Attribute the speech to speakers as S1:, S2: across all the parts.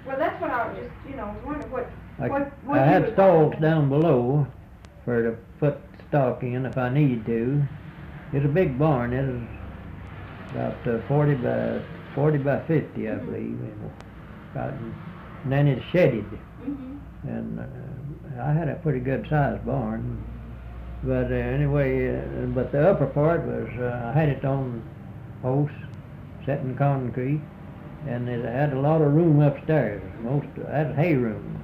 S1: Well, that's what I was just, wondering what
S2: I
S1: you
S2: had
S1: was
S2: stalls
S1: talking
S2: down below for to put stock in if I needed to. It's a big barn. It is about 40 by 50, I believe. And then it's shedded. And I had a pretty good sized barn. But anyway, but the upper part was, I had it on posts, set in concrete, and it had a lot of room upstairs. That's hay room.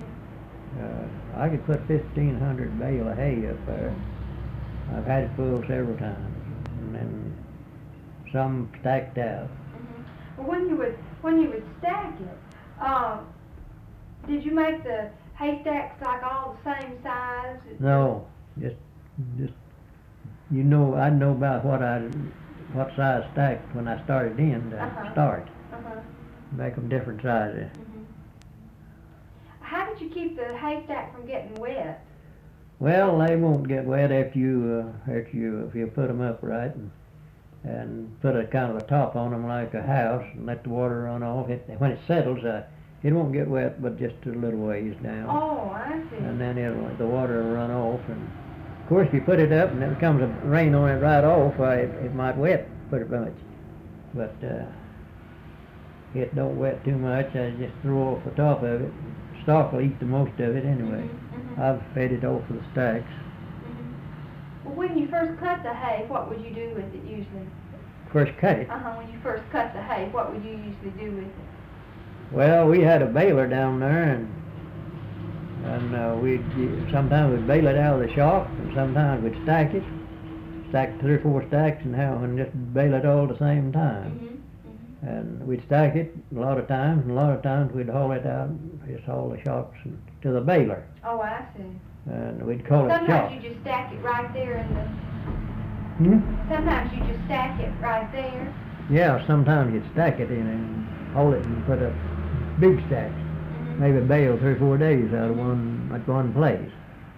S2: I could put 1,500 bale of hay up there. I've had it full several times, and then some stacked out.
S1: Well, when you would stack it, did you make the haystacks like all the same size?
S2: No, just I'd know about what size stacked when I started in to start. Make them different sizes.
S1: How did you keep the haystack from getting wet?
S2: Well, they won't get wet if you put them upright and put a kind of a top on them like a house and let the water run off. When it settles, it won't get wet, but just a little ways down.
S1: Oh, I see.
S2: And then the water will run off. And of course, if you put it up and it comes a rain on it right off, it might wet pretty much. But it don't wet too much. I just throw off the top of it. Stock will eat the most of it anyway. I've fed it off of the stacks.
S1: Well, when you first cut the hay, what would you do with it usually?
S2: First cut it?
S1: When you first cut the hay, what would you usually do with it?
S2: Well, we had a baler down there, and sometimes we'd bale it out of the shop, and sometimes we'd stack 3 or 4 stacks, and just bale it all at the same time. And we'd stack it a lot of times, and a lot of times we'd haul it out, just haul the shocks to the baler.
S1: Oh, I see.
S2: And we'd call it shop.
S1: Sometimes you just stack it right there in the... Sometimes you just stack it right there.
S2: Yeah, sometimes you'd stack it in and haul it and put up big stacks. Maybe bale 3 or 4 days out of one place.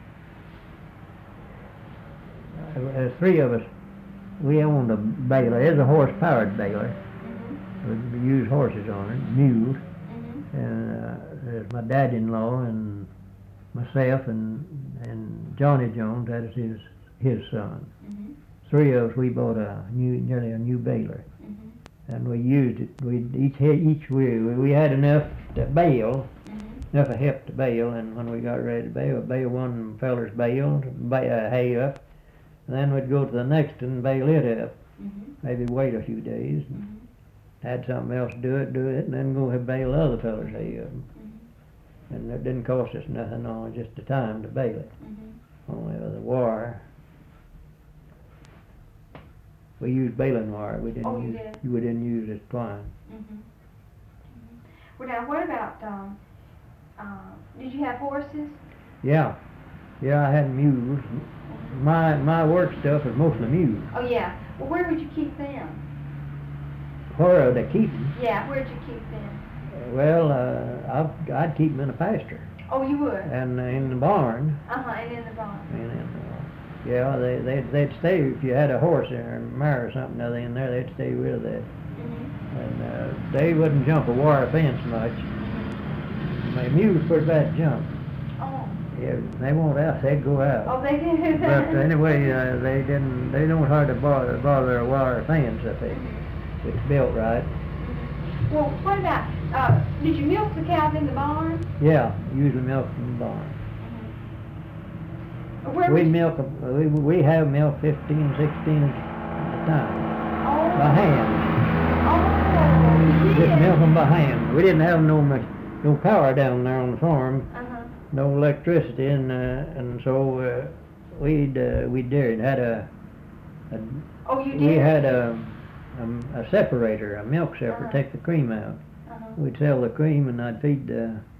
S2: There's 3 of us. We owned a baler. It's a horse-powered baler. We use horses on it, mules. And there's my dad-in-law and myself and Johnny Jones. That is his son. 3 of us. We bought nearly a new baler, and we used it. We had enough to bale, enough a hip to bale. And when we got ready to bale one feller's bale, hay up, and then we'd go to the next and bale it up. Maybe wait a few days. Had something else do it, and then go and bale the other feller's hay up. And it didn't cost us nothing, only just the time to bale it. Only the wire. We used baling wire. We didn't use this twine.
S1: Well, now what about? Did you have horses?
S2: Yeah, I had mules. My work stuff is mostly mules.
S1: Oh yeah. Well, where would you keep them?
S2: Where are they keeping?
S1: Yeah, where'd you keep them?
S2: Well, I'd keep them in a pasture.
S1: Oh, you would?
S2: And in the barn.
S1: And in the barn.
S2: Yeah, they'd stay if you had a horse or a mare or something other in there. They'd stay with it. And they wouldn't jump a wire fence much. My mules pretty bad jump.
S1: Oh.
S2: Yeah, they won't out. They'd go out.
S1: Oh, they did.
S2: But anyway, they don't hardly bother a wire fence if it's built right.
S1: Well, what about, did you milk the cows in the barn?
S2: Yeah, usually milk in the barn. We have milk 15, 16 at a time.
S1: Oh.
S2: By hand.
S1: Oh, you did?
S2: Just milk them by hand. We didn't have no power down there on the farm. No electricity, and so we did had a.
S1: Oh, you did?
S2: We had a separator, a milk separator, take the cream out. We'd sell the cream, and I'd feed the